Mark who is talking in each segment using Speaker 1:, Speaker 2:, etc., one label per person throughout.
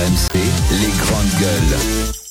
Speaker 1: RMC, les grandes gueules.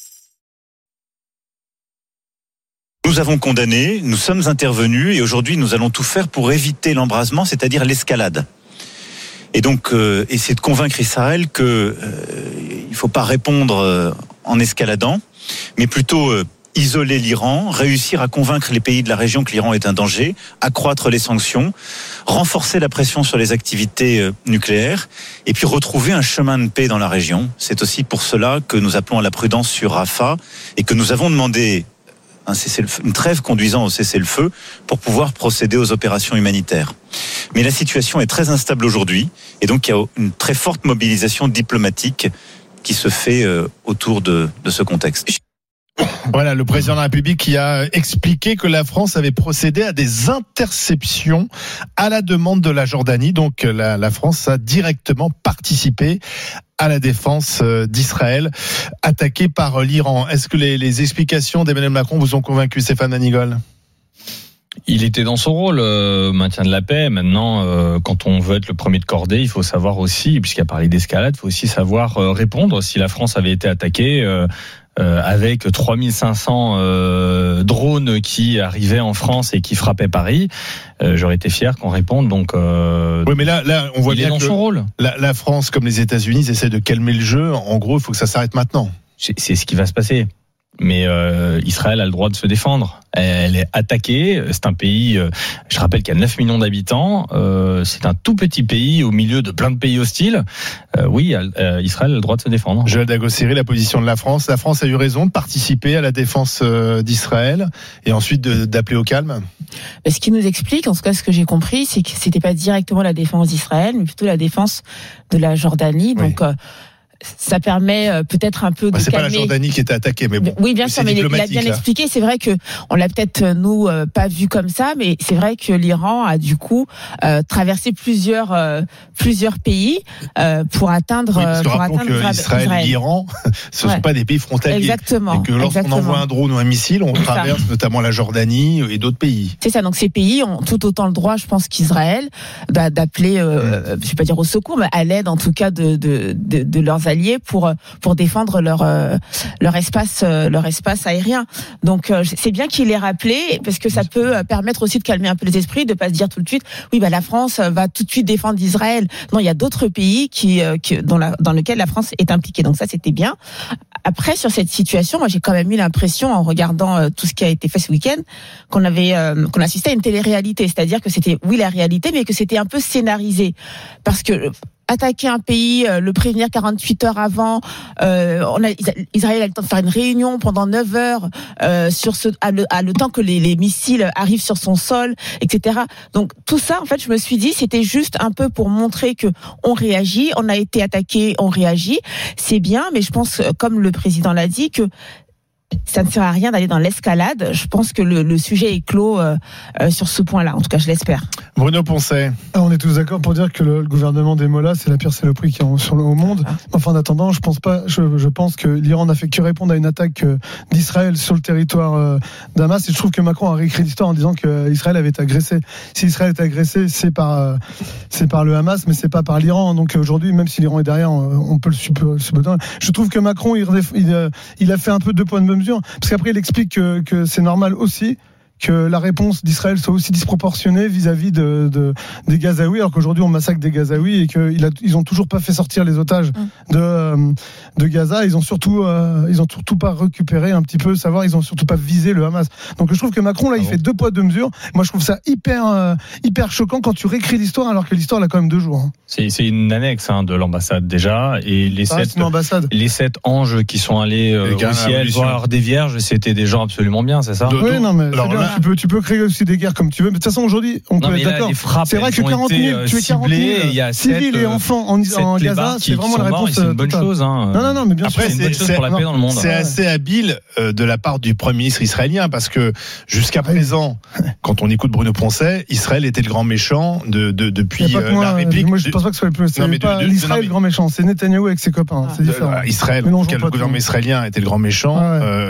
Speaker 2: Nous avons condamné, nous sommes intervenus et aujourd'hui nous allons tout faire pour éviter l'embrasement, c'est-à-dire l'escalade. Et donc essayer de convaincre Israël que il ne faut pas répondre en escaladant, mais plutôt isoler l'Iran, réussir à convaincre les pays de la région que l'Iran est un danger, accroître les sanctions, renforcer la pression sur les activités nucléaires et puis retrouver un chemin de paix dans la région. C'est aussi pour cela que nous appelons à la prudence sur Rafah et que nous avons demandé une trêve conduisant au cessez-le-feu pour pouvoir procéder aux opérations humanitaires. Mais la situation est très instable aujourd'hui et donc il y a une très forte mobilisation diplomatique qui se fait autour de ce contexte.
Speaker 3: Voilà, le président de la République qui a expliqué que la France avait procédé à des interceptions à la demande de la Jordanie. Donc la France a directement participé à la défense d'Israël, attaquée par l'Iran. Est-ce que les explications d'Emmanuel Macron vous ont convaincu, Stéphane Danigol ?
Speaker 4: Il était dans son rôle, maintien de la paix. Maintenant, quand on veut être le premier de cordée, il faut savoir aussi, puisqu'il a parlé d'escalade, il faut aussi savoir répondre. Si la France avait été attaquée avec 3500 drones qui arrivaient en France et qui frappaient Paris, j'aurais été fier qu'on réponde. Donc,
Speaker 3: oui, mais là, on voit bien
Speaker 4: dans
Speaker 3: que
Speaker 4: son rôle.
Speaker 3: La France, comme les États-Unis, essaient de calmer le jeu. En gros, il faut que ça s'arrête maintenant.
Speaker 4: C'est ce qui va se passer. Mais Israël a le droit de se défendre. Elle est attaquée. C'est un pays, je rappelle qu'il y a 9 millions d'habitants. C'est un tout petit pays au milieu de plein de pays hostiles. Oui, Israël a le droit de se défendre.
Speaker 3: Joël Dagossiri, la position de la France. La France a eu raison de participer à la défense d'Israël et ensuite d'appeler au calme.
Speaker 5: Ce qui nous explique, en tout cas ce que j'ai compris, c'est que c'était pas directement la défense d'Israël, mais plutôt la défense de la Jordanie.
Speaker 3: Oui.
Speaker 5: Donc ça permet peut-être un peu de
Speaker 3: c'est
Speaker 5: calmer.
Speaker 3: Pas la Jordanie qui était attaquée, mais bon.
Speaker 5: Oui, bien sûr, mais il a bien expliqué. C'est vrai que on l'a peut-être nous pas vu comme ça, mais c'est vrai que l'Iran a du coup traversé plusieurs pays pour atteindre.
Speaker 3: Oui, parce que rappelons que Israël et l'Iran, ce sont pas des pays frontaliers.
Speaker 5: Exactement.
Speaker 3: Et que lorsqu'on envoie un drone ou un missile, on traverse notamment la Jordanie et d'autres pays.
Speaker 5: C'est ça. Donc ces pays ont tout autant le droit, je pense, qu'Israël d'appeler, je vais pas dire au secours, mais à l'aide en tout cas de leurs alliés pour défendre leur espace aérien. Donc c'est bien qu'il l'ait rappelé parce que ça peut permettre aussi de calmer un peu les esprits, de pas se dire tout de suite oui la France va tout de suite défendre Israël. Non, il y a d'autres pays dans lesquels la France est impliquée. Donc ça c'était bien. Après sur cette situation, moi j'ai quand même eu l'impression en regardant tout ce qui a été fait ce week-end qu'on assistait à une télé-réalité, c'est-à-dire que c'était la réalité mais que c'était un peu scénarisé parce que attaquer un pays, le prévenir 48 heures avant, Israël a le temps de faire une réunion pendant 9 heures le temps que les missiles arrivent sur son sol, etc. Donc tout ça, en fait, je me suis dit, c'était juste un peu pour montrer que on réagit, on a été attaqué, on réagit. C'est bien, mais je pense, comme le président l'a dit, que ça ne sert à rien d'aller dans l'escalade. Je pense que le sujet est clos sur ce point-là. En tout cas, je l'espère.
Speaker 3: Bruno Poncet.
Speaker 6: On est tous d'accord pour dire que le gouvernement des Mollahs, c'est la pire saloperie qu'il y a au monde. Enfin, en attendant, je pense que l'Iran n'a fait que répondre à une attaque d'Israël sur le territoire d'Hamas. Et je trouve que Macron a réécrit l'histoire en disant qu'Israël avait été agressé. Si Israël est agressé, c'est par le Hamas, mais c'est pas par l'Iran. Donc aujourd'hui, même si l'Iran est derrière, on peut le supposer. Je trouve que Macron, il a fait un peu deux poids de mesure, parce qu'après il explique que c'est normal aussi que la réponse d'Israël soit aussi disproportionnée vis-à-vis des Gazaouis, alors qu'aujourd'hui on massacre des Gazaouis et qu'ils ont toujours pas fait sortir les otages de Gaza. Ils ont surtout pas récupéré un petit peu, ils ont surtout pas visé le Hamas. Donc je trouve que Macron là il fait deux poids deux mesures. Moi je trouve ça hyper choquant quand tu réécris l'histoire alors que l'histoire elle a quand même 2 jours.
Speaker 4: C'est une annexe de l'ambassade déjà, et les 7 anges qui sont allés au ciel voir des vierges, c'était des gens absolument bien, c'est ça?
Speaker 6: Oui, non mais tu peux créer aussi des guerres comme tu veux, mais de toute façon aujourd'hui on peut être d'accord.
Speaker 4: C'est vrai que 40 000
Speaker 6: civils et enfants en Gaza, c'est vraiment la réponse.
Speaker 4: C'est une bonne chose.
Speaker 6: Non, mais bien sûr.
Speaker 4: C'est une bonne chose pour la paix dans le monde.
Speaker 3: C'est assez habile de la part du Premier ministre israélien, parce que jusqu'à présent, quand on écoute Bruno Poncet, Israël était le grand méchant depuis la République.
Speaker 6: Moi je pense pas que ce soit le plus. C'est pas l'Israël le grand méchant, c'est Netanyahou avec ses copains. C'est différent.
Speaker 3: Israël, le gouvernement israélien était le grand méchant.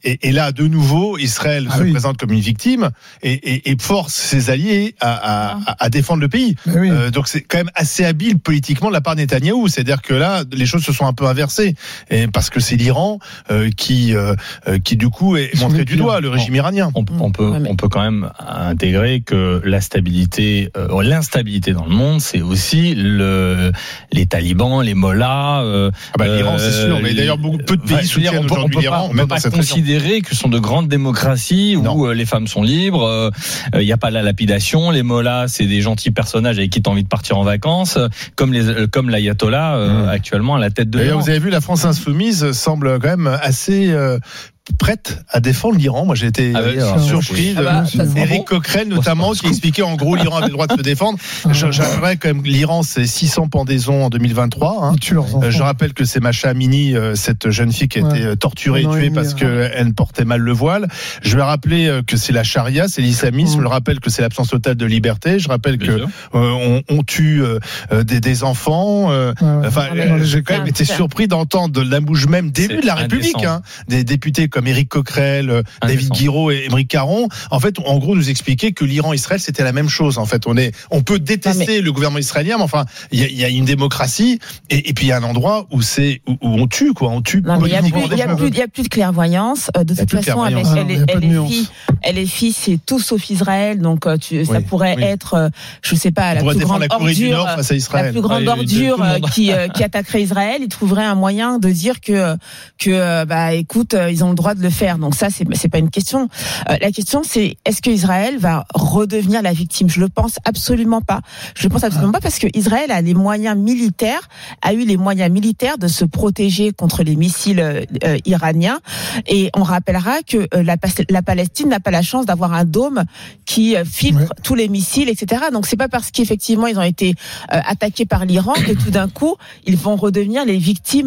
Speaker 3: Et là, de nouveau, Israël se présente comme une victime et force ses alliés à défendre le pays. Donc c'est quand même assez habile politiquement de la part de Netanyahou. C'est-à-dire que là, les choses se sont un peu inversées. Et parce que c'est l'Iran qui du coup est montré du doigt, le régime iranien.
Speaker 4: On peut quand même intégrer que l'instabilité dans le monde, c'est aussi les talibans, les mollahs.
Speaker 3: L'Iran, c'est sûr. Mais d'ailleurs, peu de pays soutiennent aujourd'hui l'Iran.
Speaker 4: On ne peut pas considérer que ce sont de grandes démocraties où les femmes sont libres. Il n'y a pas la lapidation. Les mollahs, c'est des gentils personnages avec qui tu as envie de partir en vacances, comme l'ayatollah actuellement à la tête de l'Iran.
Speaker 3: Vous avez vu, la France insoumise semble quand même assez prête à défendre l'Iran. Moi, j'ai été surpris d'Éric Coquerel, notamment, qui expliquait en gros l'Iran avait le droit de se défendre. J'aimerais quand même l'Iran, c'est 600 pendaisons en 2023. Je rappelle que c'est Masha Amini, cette jeune fille qui a été torturée et tuée parce qu'elle portait mal le voile. Je vais rappeler que c'est la charia, c'est l'islamisme. Je rappelle que c'est l'absence totale de liberté. Je rappelle que on tue des enfants. J'ai quand même été surpris d'entendre de la bouche même début de la République, des députés comme Éric Coquerel, David Guiraud et Émeric Caron, en fait, en gros, nous expliquaient que l'Iran-Israël, c'était la même chose. En fait, on peut détester le gouvernement israélien, mais enfin, il y a une démocratie, et puis il y a un endroit où on tue, quoi. On tue.
Speaker 5: Non, mais il y a plus de clairvoyance. De toute façon, avec LFI, c'est tout sauf Israël, donc ça pourrait être, je sais pas, la plus grande ordure, la plus grande ordure qui attaquerait Israël. Ils trouveraient un moyen de dire que écoute, ils ont le droit de le faire. Donc ça, c'est pas une question. La question, c'est est-ce que Israël va redevenir la victime? Je le pense absolument pas. Je le pense absolument pas parce que Israël a eu les moyens militaires de se protéger contre les missiles iraniens. Et on rappellera que la Palestine n'a pas la chance d'avoir un dôme qui filtre tous les missiles, etc. Donc c'est pas parce qu'effectivement ils ont été attaqués par l'Iran que tout d'un coup ils vont redevenir les victimes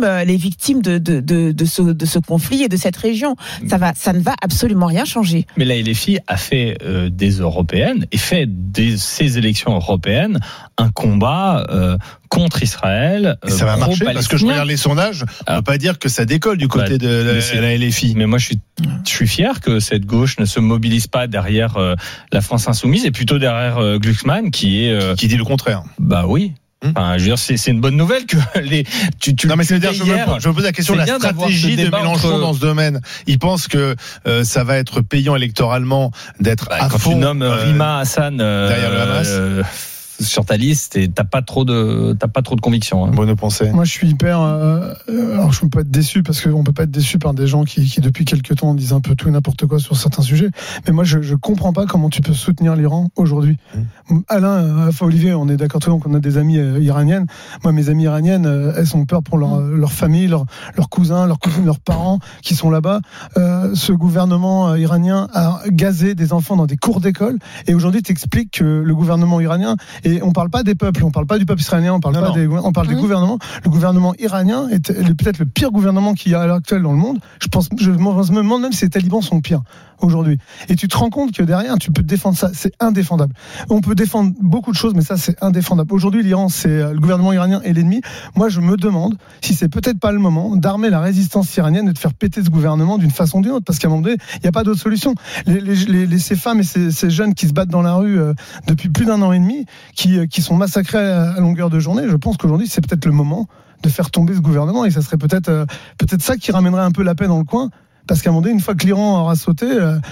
Speaker 5: de ce conflit et de cette région. Ça ne va absolument rien changer.
Speaker 4: Mais la LFI a fait des européennes et fait de ces élections européennes un combat contre Israël.
Speaker 3: Et ça va marcher parce que je regarde les sondages, on peut pas dire que ça décolle du côté de la LFI.
Speaker 4: Mais moi je suis fier que cette gauche ne se mobilise pas derrière la France insoumise et plutôt derrière Glucksmann qui
Speaker 3: dit le contraire.
Speaker 4: Bah oui. Enfin, je veux dire, c'est une bonne nouvelle que
Speaker 3: non, mais c'est-à-dire, je me pose la question de la stratégie de Mélenchon dans ce domaine. Il pense que ça va être payant électoralement d'être à fond.
Speaker 4: Quand tu nommes Rima Hassan
Speaker 3: derrière le Hamas.
Speaker 4: Sur ta liste et t'as pas trop de conviction.
Speaker 3: Bonne pensée.
Speaker 6: Moi, je suis hyper. Alors, je peux pas être déçu parce qu'on peut pas être déçu par des gens qui depuis quelques temps disent un peu tout et n'importe quoi sur certains sujets. Mais moi, je comprends pas comment tu peux soutenir l'Iran aujourd'hui. Alain, Olivier, on est d'accord tous qu'on a des amies iraniennes. Moi, mes amies iraniennes, elles ont peur pour leur famille, leurs cousins, leurs cousines, leurs parents qui sont là-bas. Ce gouvernement iranien a gazé des enfants dans des cours d'école. Et aujourd'hui, t'expliques que le gouvernement iranien. Et on parle pas des peuples, on parle pas du peuple israélien, on parle des gouvernements. Le gouvernement iranien est peut-être le pire gouvernement qu'il y a à l'heure actuelle dans le monde. Je me demande même si les talibans sont pires aujourd'hui. Et tu te rends compte que derrière, tu peux défendre ça, c'est indéfendable. On peut défendre beaucoup de choses, mais ça, c'est indéfendable. Aujourd'hui, l'Iran, c'est le gouvernement iranien et l'ennemi. Moi, je me demande si c'est peut-être pas le moment d'armer la résistance iranienne et de faire péter ce gouvernement d'une façon ou d'une autre, parce qu'à un moment donné, il n'y a pas d'autre solution. Ces femmes et ces jeunes qui se battent dans la rue depuis plus d'1 an et demi, qui sont massacrés à longueur de journée, je pense qu'aujourd'hui, c'est peut-être le moment de faire tomber ce gouvernement, et ça serait peut-être ça qui ramènerait un peu la paix dans le coin. Parce qu'à un moment donné, une fois que l'Iran aura sauté,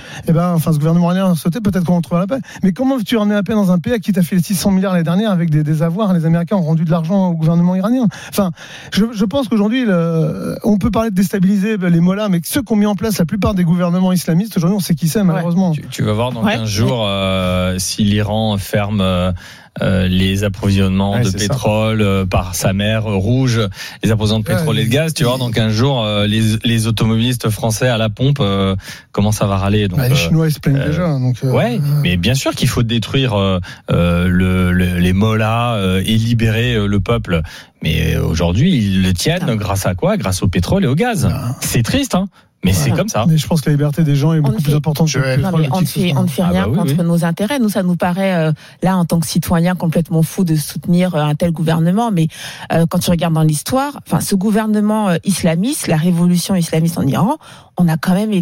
Speaker 6: ce gouvernement iranien aura sauté, peut-être qu'on trouvera la paix. Mais comment veux-tu ramener la paix dans un pays à qui t'a fait les 600 milliards l'année dernière avec des avoirs? Les Américains ont rendu de l'argent au gouvernement iranien. Enfin, je pense qu'aujourd'hui, on peut parler de déstabiliser les mollahs, mais ceux qui ont mis en place la plupart des gouvernements islamistes, aujourd'hui, on sait qui c'est, malheureusement.
Speaker 4: Tu vas voir dans 15 jours si l'Iran ferme les approvisionnements de pétrole par sa mer Rouge, les approvisionnements de pétrole et de gaz. Tu vois, dans 15 jours, les automobilistes français à la pompe commencent à râler. Donc,
Speaker 6: les Chinois, ils se plaignent déjà. Donc,
Speaker 4: mais bien sûr qu'il faut détruire les mollahs et libérer le peuple. Mais aujourd'hui, ils le tiennent grâce à quoi? Grâce au pétrole et au gaz. C'est triste, hein. Mais c'est comme ça.
Speaker 6: Mais je pense que la liberté des gens est beaucoup plus importante que le pétrole.
Speaker 5: On ne fait rien contre nos intérêts. Nous, ça nous paraît, là, en tant que citoyens, complètement fou de soutenir un tel gouvernement. Mais quand tu regardes dans l'histoire, ce gouvernement islamiste, la révolution islamiste en Iran, on a quand même été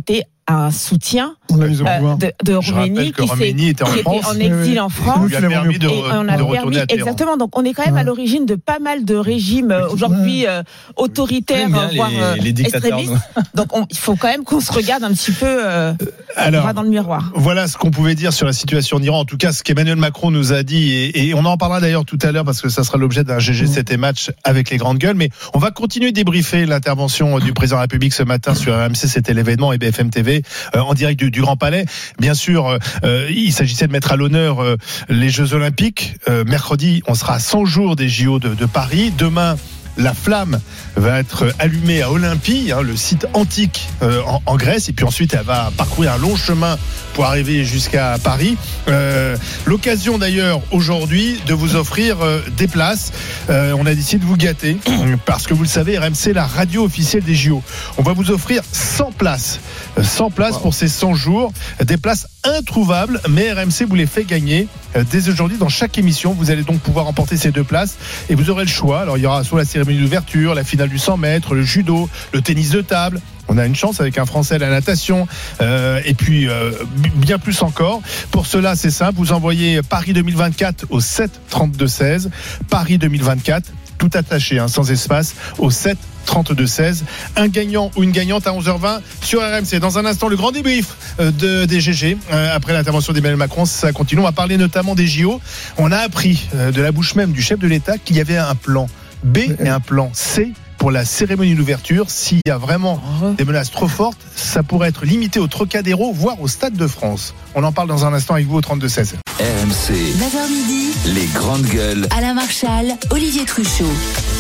Speaker 5: un soutien de Khomeini
Speaker 3: qui était
Speaker 5: en exil en France.
Speaker 3: Lui a permis de retourner à Téhéran.
Speaker 5: Exactement. Donc on est quand même à l'origine de pas mal de régimes aujourd'hui autoritaires, voire extrémistes. Donc il faut quand même qu'on se regarde un petit peu droit dans le miroir.
Speaker 3: Voilà ce qu'on pouvait dire sur la situation en Iran. En tout cas, ce qu'Emmanuel Macron nous a dit, et on en parlera d'ailleurs tout à l'heure parce que ça sera l'objet d'un GG7 et match avec les grandes gueules. Mais on va continuer de débriefer l'intervention du président de la République ce matin sur RMC. C'était l'événement et BFM TV en direct du Grand Palais. Bien sûr, il s'agissait de mettre à l'honneur les Jeux Olympiques. Mercredi, on sera à 100 jours des JO de Paris. Demain, la flamme va être allumée à Olympie, le site antique en Grèce, et puis ensuite elle va parcourir un long chemin pour arriver jusqu'à Paris. L'occasion d'ailleurs aujourd'hui de vous offrir des places. On a décidé de vous gâter parce que vous le savez, RMC, la radio officielle des JO. On va vous offrir 100 places. 100 places pour ces 100 jours, des places introuvables, mais RMC vous les fait gagner dès aujourd'hui dans chaque émission. Vous allez donc pouvoir emporter ces 2 places et vous aurez le choix. Alors il y aura soit la cérémonie d'ouverture, la finale du 100 mètres, le judo, le tennis de table. On a une chance avec un Français à la natation et puis bien plus encore. Pour cela, c'est simple, vous envoyez Paris 2024 au 7 32 16. Paris 2024, tout attaché, sans espace, au 7 32 16. Un gagnant ou une gagnante à 11h20 sur RMC. Dans un instant, le grand débrief des GG après l'intervention d'Emmanuel Macron. Ça continue. On va parler notamment des JO. On a appris de la bouche même du chef de l'État qu'il y avait un plan B et un plan C pour la cérémonie d'ouverture. S'il y a vraiment des menaces trop fortes, ça pourrait être limité au Trocadéro, voire au Stade de France. On en parle dans un instant avec vous au 32-16.
Speaker 1: RMC,
Speaker 7: 9h midi,
Speaker 1: les grandes gueules.
Speaker 7: Alain Marchal, Olivier Truchot.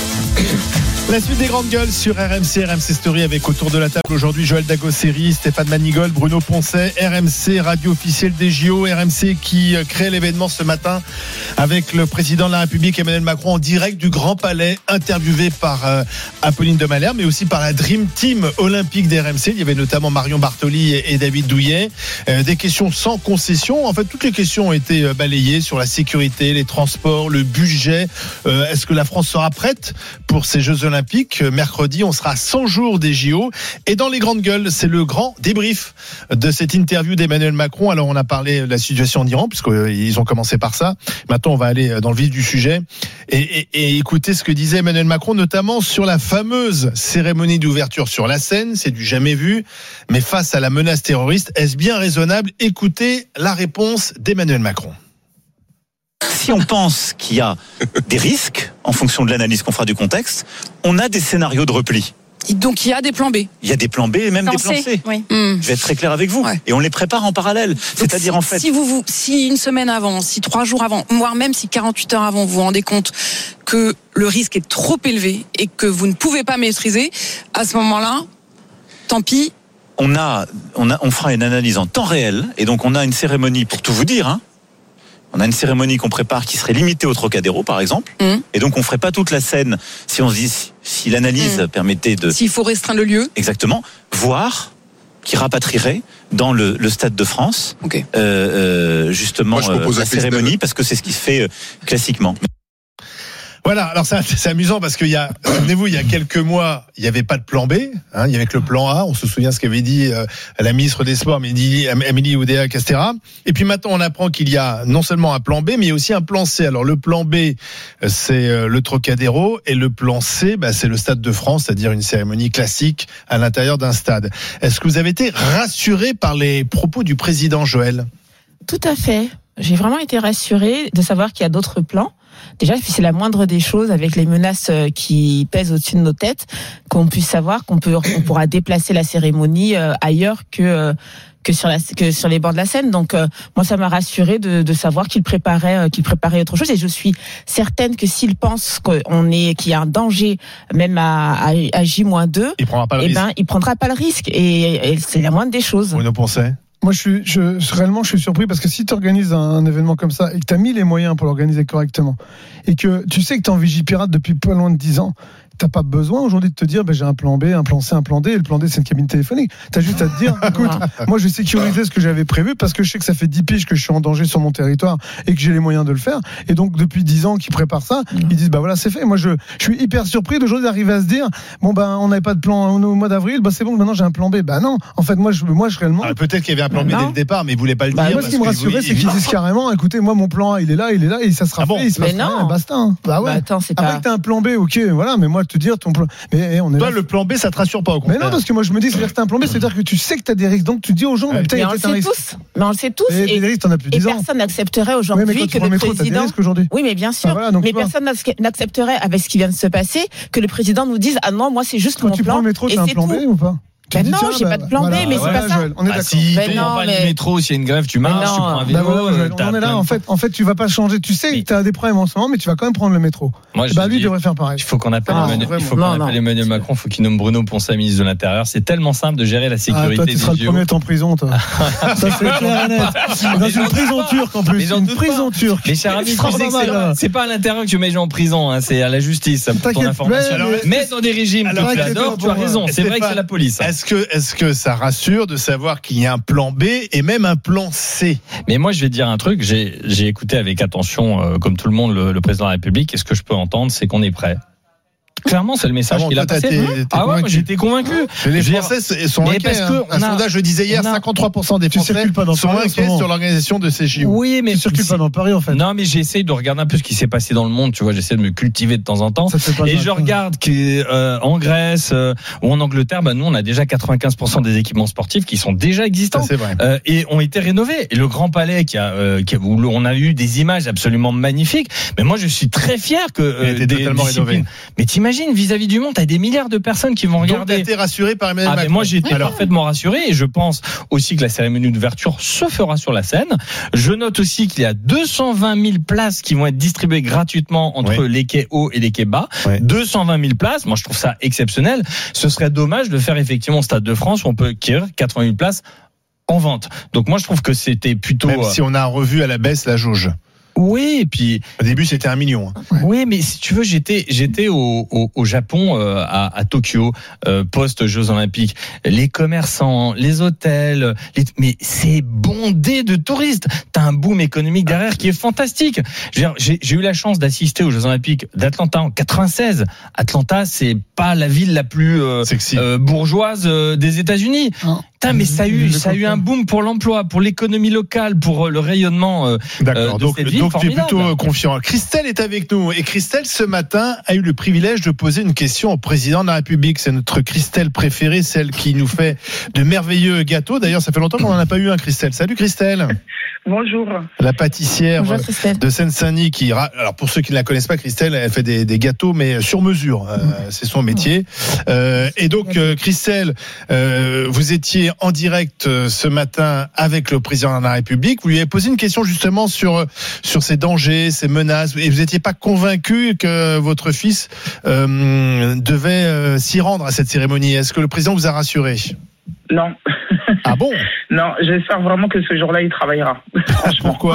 Speaker 3: La suite des grandes gueules sur RMC Story avec autour de la table aujourd'hui Joël Dagosseri, Stéphane Manigold, Bruno Poncet, RMC, radio officielle des JO, RMC qui crée l'événement ce matin avec le président de la République Emmanuel Macron en direct du Grand Palais, interviewé par Apolline de Malherbe, mais aussi par la Dream Team olympique d'RMC. Il y avait notamment Marion Bartoli et David Douillet. Des questions sans concession. En fait, toutes les questions ont été balayées sur la sécurité, les transports, le budget. Est-ce que la France sera prête pour ces Jeux Olympiques? Mercredi, on sera à 100 jours des JO. Et dans les grandes gueules, c'est le grand débrief de cette interview d'Emmanuel Macron. Alors, on a parlé de la situation en Iran, puisqu'ils ont commencé par ça. Maintenant, on va aller dans le vif du sujet et écouter ce que disait Emmanuel Macron, notamment sur la fameuse cérémonie d'ouverture sur la Seine. C'est du jamais vu. Mais face à la menace terroriste, est-ce bien raisonnable? Écoutez la réponse d'Emmanuel Macron.
Speaker 2: Si on pense qu'il y a des risques, en fonction de l'analyse qu'on fera du contexte, on a des scénarios de repli.
Speaker 8: Donc il y a des plans B.
Speaker 2: Il y a des plans B et même des plans C.
Speaker 8: Oui.
Speaker 2: Je vais être très clair avec vous. Ouais. Et on les prépare en parallèle. C'est-à-dire en fait...
Speaker 8: Si une semaine avant, si 3 jours avant, voire même si 48 heures avant, vous vous rendez compte que le risque est trop élevé et que vous ne pouvez pas maîtriser, à ce moment-là, tant pis.
Speaker 2: On fera une analyse en temps réel et donc on a une cérémonie, pour tout vous dire, on a une cérémonie qu'on prépare qui serait limitée au Trocadéro, par exemple. Et donc, on ferait pas toute la scène si on se dit, si l'analyse permettait de...
Speaker 8: S'il faut restreindre le lieu.
Speaker 2: Exactement. Voire qui rapatrierait dans le Stade de France, justement, la cérémonie, parce que c'est ce qui se fait classiquement.
Speaker 3: Voilà, alors c'est amusant parce qu'il souvenez-vous, il y a quelques mois, il n'y avait pas de plan B, il y avait que le plan A. On se souvient ce qu'avait dit la ministre des Sports, Amélie Oudéa-Castéra. Et puis maintenant, on apprend qu'il y a non seulement un plan B, mais il y a aussi un plan C. Alors le plan B, c'est le Trocadéro, et le plan C, c'est le Stade de France, c'est-à-dire une cérémonie classique à l'intérieur d'un stade. Est-ce que vous avez été rassuré par les propos du président, Joël?
Speaker 5: Tout à fait. J'ai vraiment été rassuré de savoir qu'il y a d'autres plans. Déjà, c'est la moindre des choses avec les menaces qui pèsent au-dessus de nos têtes, qu'on puisse savoir qu'on pourra déplacer la cérémonie ailleurs que sur les bords de la Seine. Donc moi, ça m'a rassuré de savoir qu'il préparait autre chose, et je suis certaine que s'il pense qu'il y a un danger même à J-2,
Speaker 3: il prendra pas le risque.
Speaker 5: Il prendra pas le risque, et c'est la moindre des choses.
Speaker 3: Vous nous pensez?
Speaker 6: Moi, réellement, je suis surpris parce que si tu organises un événement comme ça et que tu as mis les moyens pour l'organiser correctement et que tu sais que tu es en Vigipirate depuis pas loin de 10 ans, t'as pas besoin aujourd'hui de te dire j'ai un plan B, un plan C, un plan D, et le plan D c'est une cabine téléphonique. T'as juste à te dire écoute, moi je vais sécuriser ce que j'avais prévu parce que je sais que ça fait 10 piges que je suis en danger sur mon territoire et que j'ai les moyens de le faire, et donc depuis 10 ans qu'ils préparent ça, ils disent voilà c'est fait. Moi je suis hyper surpris d'aujourd'hui d'arriver à se dire on n'avait pas de plan au mois d'avril, c'est bon, maintenant j'ai un plan B. Non, en fait moi je réellement
Speaker 3: peut-être qu'il y avait un plan B dès le départ mais ils voulaient pas le dire.
Speaker 6: Moi ce qui me rassurait c'est qu'ils disent carrément écoutez, moi mon plan A il est là et ça sera fait, il se passe rien, basta.
Speaker 5: Attends, c'est
Speaker 6: après que t'as un plan B, ok, voilà, mais moi te dire ton plan. Mais on est
Speaker 3: toi, le plan B, ça te rassure pas au contraire.
Speaker 6: Mais non, parce que moi je me dis, c'est-à-dire que t'as un plan B, c'est-à-dire que tu sais que t'as des risques. Donc tu dis aux gens,
Speaker 5: mais on le sait tous.
Speaker 6: Et des risques, t'en as plus 10 ans.
Speaker 5: Personne n'accepterait aujourd'hui que le président. Oui, mais bien sûr. Mais personne n'accepterait avec ce qui vient de se passer que le président nous dise ah non, moi c'est juste mon plan.
Speaker 6: Quand tu prends le métro, t'as un plan B ou pas?
Speaker 5: Non, j'ai pas de plan B, mais c'est pas ça.
Speaker 6: On est d'accord.
Speaker 4: Si tu prends pas le métro, s'il y a une grève, tu marches, tu prends un vélo.
Speaker 6: On est là, en fait, tu vas pas changer. Tu sais que tu as des problèmes en ce moment, mais tu vas quand même prendre le métro. Lui devrait faire pareil.
Speaker 4: Il faut qu'on appelle Emmanuel Macron, il faut qu'il nomme Bruno Poncet ministre de l'Intérieur. C'est tellement simple de gérer la sécurité.
Speaker 6: Toi, tu seras le premier à être en prison, toi. Ça, c'est clair et net. Dans une prison turque, en plus. Une prison turque.
Speaker 4: Mais cher ami, c'est pas à l'intérieur que tu mets les gens en prison, c'est à la justice, pour ton information. Mais dans des régimes que tu adores, tu as raison. C'est vrai que c'est la police.
Speaker 3: Est-ce que ça rassure de savoir qu'il y a un plan B et même un plan C?
Speaker 4: Mais moi, je vais te dire un truc. J'ai écouté avec attention, comme tout le monde, le président de la République. Et ce que je peux entendre, c'est qu'on est prêt. Clairement, c'est le message qu'il a passé. Moi, j'étais convaincu.
Speaker 3: Les Français sont inquiets. Un sondage le disait hier, 53% des Français sont inquiets sur l'organisation de ces JO.
Speaker 4: Oui, mais
Speaker 6: tu circules pas dans Paris, en fait.
Speaker 4: Non, mais j'essaie de regarder un peu ce qui s'est passé dans le monde. Tu vois, j'essaie de me cultiver de temps en temps. Et je regarde qu'en Grèce ou en Angleterre, nous, on a déjà 95% des équipements sportifs qui sont déjà existants.
Speaker 3: C'est vrai.
Speaker 4: Et ont été rénovés. Et le Grand Palais, où on a eu des images absolument magnifiques. Mais moi, je suis très fier que
Speaker 3: totalement rénové.
Speaker 4: Mais t'imagines, vis-à-vis du monde, t'as des milliards de personnes qui vont regarder.
Speaker 3: Donc t'as été rassuré par Emmanuel Macron.
Speaker 4: Moi j'ai été parfaitement rassuré, et je pense aussi que la cérémonie d'ouverture se fera sur la scène. Je note aussi qu'il y a 220 000 places qui vont être distribuées gratuitement entre les quais hauts et les quais bas. 220 000 places, moi je trouve ça exceptionnel. Ce serait dommage de faire effectivement au Stade de France où on peut acquérir 80 000 places en vente. Donc moi je trouve que c'était plutôt...
Speaker 3: Même si on a revu à la baisse la jauge.
Speaker 4: Oui, et puis
Speaker 3: au début c'était 1 million.
Speaker 4: Oui, mais si tu veux, j'étais au Japon, à Tokyo, post Jeux Olympiques. Les commerçants, les hôtels, mais c'est bondé de touristes. T'as un boom économique derrière qui est fantastique. J'ai eu la chance d'assister aux Jeux Olympiques d'Atlanta en 96. Atlanta, c'est pas la ville la plus bourgeoise des États-Unis. Mais ça a eu un boom pour l'emploi, pour l'économie locale, pour le rayonnement de cette ville.
Speaker 3: Donc tu es plutôt confiant. Christelle est avec nous, et Christelle ce matin a eu le privilège de poser une question au président de la République. C'est notre Christelle préférée, celle qui nous fait de merveilleux gâteaux. D'ailleurs, ça fait longtemps qu'on n'en a pas eu un, Christelle. Salut Christelle.
Speaker 9: Bonjour.
Speaker 3: La pâtissière de Seine-Saint-Denis qui, alors pour ceux qui ne la connaissent pas, Christelle, elle fait des gâteaux mais sur mesure. C'est son métier. Et donc Christelle, vous étiez en direct ce matin avec le président de la République. Vous lui avez posé une question justement sur ces dangers, ces menaces, et vous n'étiez pas convaincu que votre fils devait s'y rendre à cette cérémonie. Est-ce que le président vous a rassuré?
Speaker 9: Non.
Speaker 3: Ah bon?
Speaker 9: Non, j'espère vraiment que ce jour-là, il travaillera. Franchement.
Speaker 3: Pourquoi?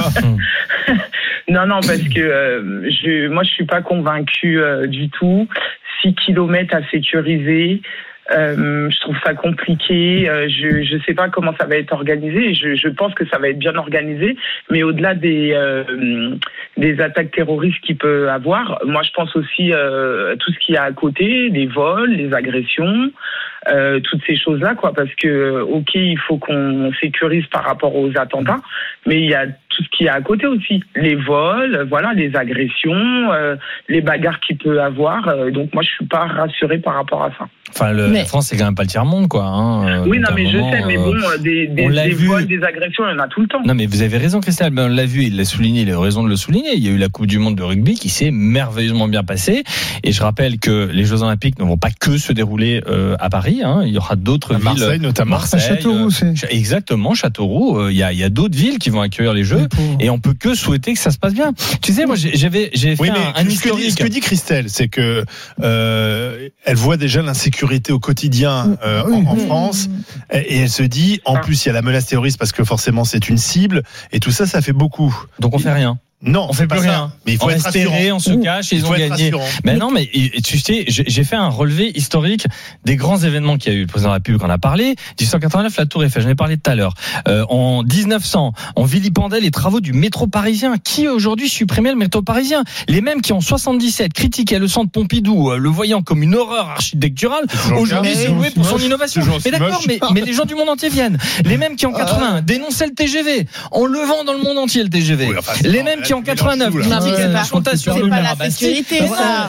Speaker 9: Non, parce que moi, je suis pas convaincu du tout. 6 kilomètres à sécuriser. Je trouve ça compliqué. Je sais pas comment ça va être organisé. Je pense que ça va être bien organisé, mais au-delà des attaques terroristes qu'il peut avoir, moi je pense aussi tout ce qu'il y a à côté, les vols, les agressions, toutes ces choses-là, quoi. Parce que ok, il faut qu'on sécurise par rapport aux attentats, mais il y a tout ce qu'il y a à côté aussi, les vols, voilà, les agressions, les bagarres qu'il peut avoir. Donc moi je suis pas rassuré par rapport à ça.
Speaker 4: Enfin, la France, c'est quand même pas le tiers-monde, quoi.
Speaker 9: Oui, non, mais je sais, mais bon, des vols, des agressions, il y en a tout le temps.
Speaker 4: Non, mais vous avez raison, Christelle. On l'a vu, il l'a souligné, il a raison de le souligner. Il y a eu la Coupe du Monde de rugby qui s'est merveilleusement bien passée. Et je rappelle que les Jeux Olympiques ne vont pas que se dérouler à Paris. Il y aura d'autres villes.
Speaker 3: Marseille, notamment.
Speaker 6: Châteauroux,
Speaker 4: exactement, Châteauroux. Il y a d'autres villes qui vont accueillir les Jeux. et on peut que souhaiter que ça se passe bien. Tu sais, moi, j'ai fait un historique.
Speaker 3: Ce que dit Christelle, c'est que elle voit déjà l'insécurité au quotidien en France, et elle se dit, en plus, il y a la menace terroriste parce que forcément c'est une cible, et tout ça, ça fait beaucoup.
Speaker 4: Donc on fait rien.
Speaker 3: Non,
Speaker 4: on fait plus rien.
Speaker 3: Mais il faut être
Speaker 4: espérer, on se cache, ils ont gagné. Mais non, mais tu sais, j'ai fait un relevé historique des grands événements qu'il y a eu. Le président de la République en a parlé. 1889, la Tour Eiffel, j'en ai parlé tout à l'heure. En 1900, on vilipendait les travaux du métro parisien. Qui aujourd'hui supprimait le métro parisien? Les mêmes qui en 77 critiquaient le centre Pompidou, le voyant comme une horreur architecturale. Aujourd'hui, c'est loué pour son innovation. Mais d'accord, mais les gens du monde entier viennent. Les mêmes qui en 80 dénonçaient le TGV, en le vend dans le monde entier le TGV. Les mêmes qui en 89,
Speaker 5: c'est pas la sécurité, ça.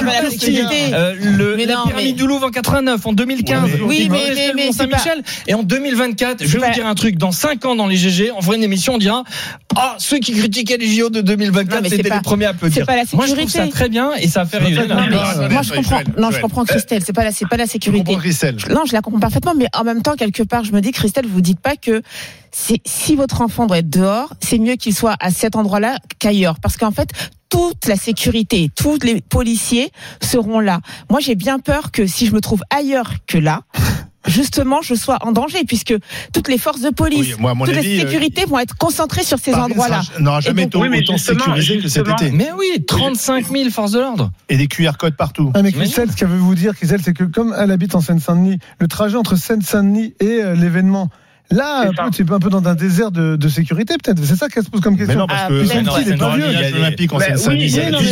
Speaker 4: La pyramide du Louvre en 89, en 2015,
Speaker 5: oui, mais
Speaker 4: Saint-Michel, et en 2024, je vais vous dire un truc, dans 5 ans dans les GG, on fera une émission, on dira, ceux qui critiquaient les JO de 2024, c'était les premiers à applaudir. Moi, je trouve ça très bien, et ça fait rire.
Speaker 5: Moi, je comprends. Non, je comprends Christelle, c'est pas la sécurité. Non, je la comprends parfaitement, mais en même temps, quelque part, je me dis, Christelle, vous dites pas que si votre enfant doit être dehors, c'est mieux qu'il soit à cet endroit-là qu'ailleurs. Parce qu'en fait, toute la sécurité, tous les policiers seront là. Moi, j'ai bien peur que si je me trouve ailleurs que là, justement, je sois en danger, puisque toutes les forces de police, toutes les sécurités vont être concentrées sur ces endroits-là.
Speaker 3: N'aura jamais été autant sécurisé que cet été.
Speaker 4: Mais oui, 35 000 forces de l'ordre.
Speaker 3: Et des QR codes partout.
Speaker 6: Ah, mais Christelle, ce qu'elle veut vous dire, Christelle, c'est que comme elle habite en Seine-Saint-Denis, le trajet entre Seine-Saint-Denis et l'événement, là, c'est un peu dans un désert de sécurité, peut-être. C'est ça qu'elle se pose comme question.
Speaker 3: Mais non, parce que il y a l'Olympique en Seine-Saint-Denis.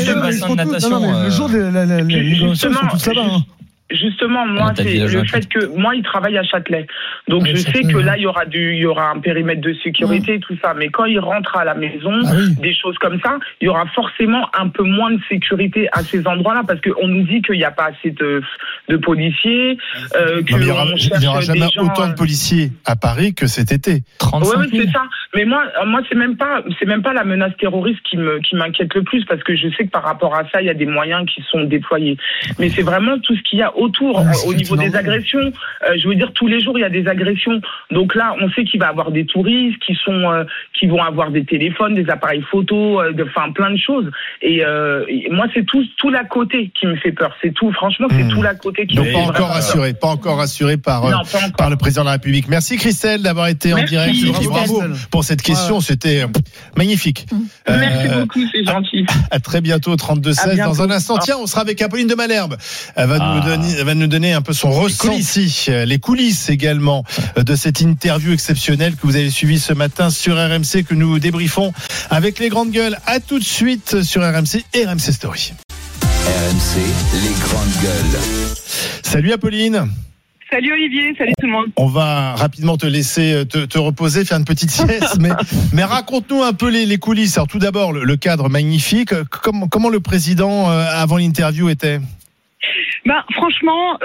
Speaker 6: Le jour des négociations, sont tous là-bas.
Speaker 9: Justement, moi, c'est le fait que moi, il travaille à Châtelet. Donc, je sais que là, il y aura un périmètre de sécurité, tout ça. Mais quand il rentre à la maison, des choses comme ça, il y aura forcément un peu moins de sécurité à ces endroits-là, parce qu'on nous dit qu'il n'y a pas assez de policiers.
Speaker 3: Il n'y aura jamais autant de policiers à Paris que cet été.
Speaker 9: 35 000. Oui, c'est ça. Mais moi, c'est même pas la menace terroriste qui m'inquiète le plus, parce que je sais que par rapport à ça, il y a des moyens qui sont déployés. Mais c'est vraiment tout ce qu'il y a autour, au niveau des agressions. Je veux dire, tous les jours, il y a des agressions. Donc là, on sait qu'il va y avoir des touristes qui vont avoir des téléphones, des appareils photo, plein de choses. Et moi, c'est tout l'à côté qui me fait peur. C'est tout, franchement, c'est tout l'à côté qui me fait peur.
Speaker 3: Pas encore rassuré par le président de la République. Merci Christelle d'avoir été en direct. Bravo pour cette question, c'était magnifique.
Speaker 9: Merci beaucoup, c'est gentil.
Speaker 3: À très bientôt, 32-16. Dans un instant, tiens, on sera avec Apolline de Malherbe. Elle va nous donner un peu son ressenti, les coulisses également de cette interview exceptionnelle que vous avez suivie ce matin sur RMC, que nous débriefons avec les grandes gueules. À tout de suite sur RMC et RMC Story.
Speaker 1: RMC, les grandes gueules.
Speaker 3: Salut Apolline.
Speaker 10: Salut Olivier, salut tout le monde.
Speaker 3: On va rapidement te laisser te reposer, faire une petite sieste, mais raconte-nous un peu les coulisses. Alors tout d'abord, le cadre magnifique. Comment le président, avant l'interview, était ?
Speaker 10: Franchement,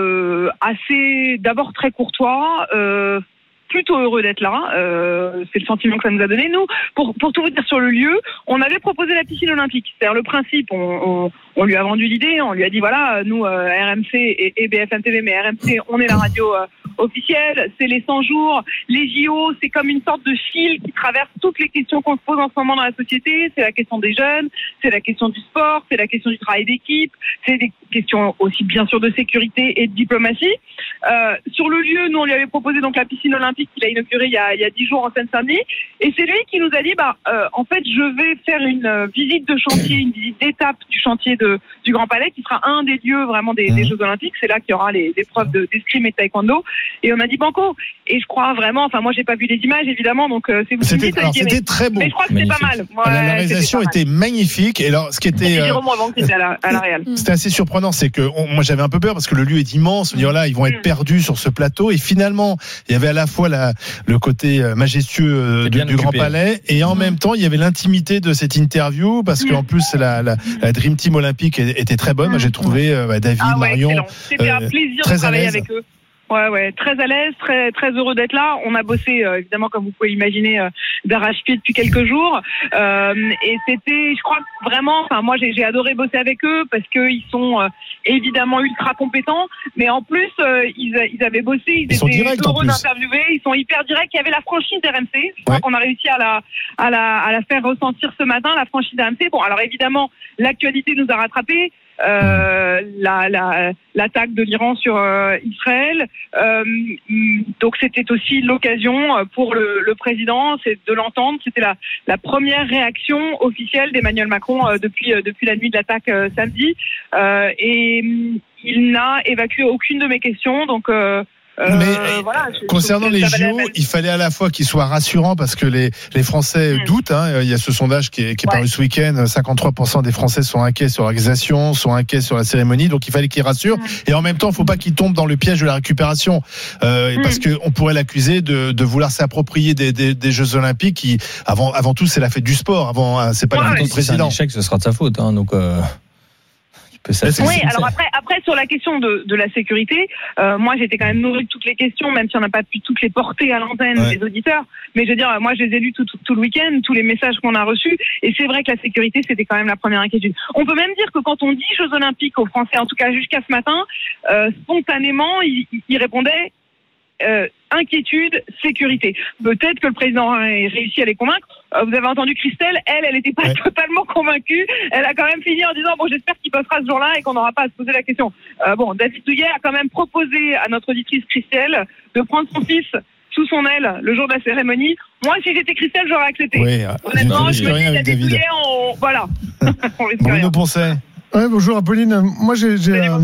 Speaker 10: d'abord très courtois, plutôt heureux d'être là. C'est le sentiment que ça nous a donné. Nous, pour tout vous dire sur le lieu, on avait proposé la piscine olympique. C'est-à-dire le principe, on lui a vendu l'idée, on lui a dit voilà, nous RMC et BFM TV, mais RMC, on est la radio officielle, c'est les 100 jours, les JO, c'est comme une sorte de fil qui traverse toutes les questions qu'on se pose en ce moment dans la société. C'est la question des jeunes, c'est la question du sport, c'est la question du travail d'équipe, c'est des questions aussi bien sûr de sécurité et de diplomatie. Sur le lieu, nous on lui avait proposé donc la piscine olympique qu'il a inaugurée il y a 10 jours en Seine-Saint-Denis, et c'est lui qui nous a dit en fait je vais faire une visite de chantier, une visite d'étape du chantier du Grand Palais, qui sera un des lieux vraiment des Jeux Olympiques. C'est là qu'il y aura les épreuves d'escrime et de taekwondo. Et on a dit banco. Et je crois vraiment, moi j'ai pas vu les images évidemment, donc c'est vous qui me dites.
Speaker 3: C'était très beau.
Speaker 10: Mais je crois que c'était pas mal.
Speaker 3: La réalisation était magnifique. Et alors, ce qui était
Speaker 10: à la Real.
Speaker 3: C'était assez surprenant, c'est que moi j'avais un peu peur parce que le lieu est immense. On dit ils vont être perdus sur ce plateau. Et finalement, il y avait à la fois le côté majestueux du Grand Palais, et en même temps il y avait l'intimité de cette interview, parce qu'en plus la Dream Team olympique était très bonne. Moi j'ai trouvé David, Marion,
Speaker 10: c'était un plaisir de travailler avec eux. Ouais, très à l'aise, très très heureux d'être là. On a bossé évidemment, comme vous pouvez l'imaginer, d'arrache-pied depuis quelques jours, et c'était, je crois vraiment, enfin moi j'ai adoré bosser avec eux parce que ils sont évidemment ultra compétents, mais en plus ils avaient bossé, ils étaient heureux d'interviewer, ils sont hyper directs. Il y avait la franchise RMC, je crois qu'on a réussi à la faire ressentir ce matin, la franchise RMC. Bon, alors évidemment l'actualité nous a rattrapés. L'attaque de l'Iran sur Israël, donc c'était aussi l'occasion pour le président, c'est de l'entendre. C'était la première réaction officielle d'Emmanuel Macron depuis la nuit de l'attaque samedi, et il n'a évacué aucune de mes questions, donc
Speaker 3: voilà, concernant les JO, il fallait à la fois qu'ils soient rassurants parce que les Français doutent. Il y a ce sondage qui est paru ce week-end. 53% des Français sont inquiets sur l'organisation, sont inquiets sur la cérémonie. Donc il fallait qu'ils rassurent. Et en même temps, il ne faut pas qu'ils tombent dans le piège de la récupération, parce qu'on pourrait l'accuser de vouloir s'approprier des Jeux Olympiques. Qui, avant tout, c'est la fête du sport. C'est pas la fête du président.
Speaker 4: C'est un échec, ce sera de sa faute. Donc.
Speaker 10: Oui, alors après sur la question de la sécurité, moi j'étais quand même nourrie de toutes les questions, même si on n'a pas pu toutes les porter à l'antenne des auditeurs. Mais je veux dire, moi je les ai lus tout le week-end, tous les messages qu'on a reçus, et c'est vrai que la sécurité c'était quand même la première inquiétude. On peut même dire que quand on dit Jeux Olympiques aux Français, en tout cas jusqu'à ce matin, spontanément ils répondaient inquiétude, sécurité. Peut-être que le président a réussi à les convaincre. Vous avez entendu Christelle, elle n'était pas totalement convaincue. Elle a quand même fini en disant j'espère qu'il passera ce jour-là et qu'on n'aura pas à se poser la question. David Douillet a quand même proposé à notre auditrice Christelle de prendre son fils sous son aile le jour de la cérémonie. Moi, si j'étais Christelle, j'aurais accepté.
Speaker 3: Oui,
Speaker 10: honnêtement, je me dis David Douillet, voilà.
Speaker 3: Bruno Poncet.
Speaker 6: Ouais, bonjour Apolline. Moi, j'ai